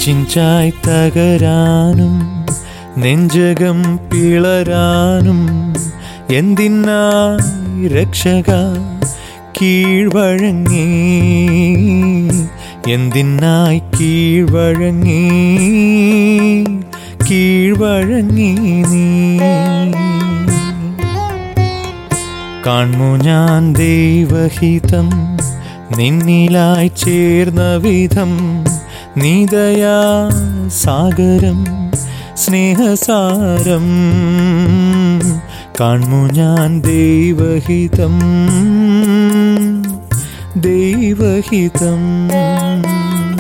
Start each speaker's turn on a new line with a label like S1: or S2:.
S1: ചിഞ്ചായി തകരാനും നെഞ്ചകം പിളരാനും എന്തിനായി രക്ഷക കീഴ്വഴങ്ങി, എന്തിനായി കീഴ്വഴങ്ങി കീഴ്വഴങ്ങി നീ. കാൺമു ഞാൻ ദൈവഹിതം നിന്നിലായി ചേർന്ന വിധം, നീദയാ സാഗരം സ്നേഹസാരം. കാൺമു ഞാൻ ദൈവഹിതം ദൈവഹിതം.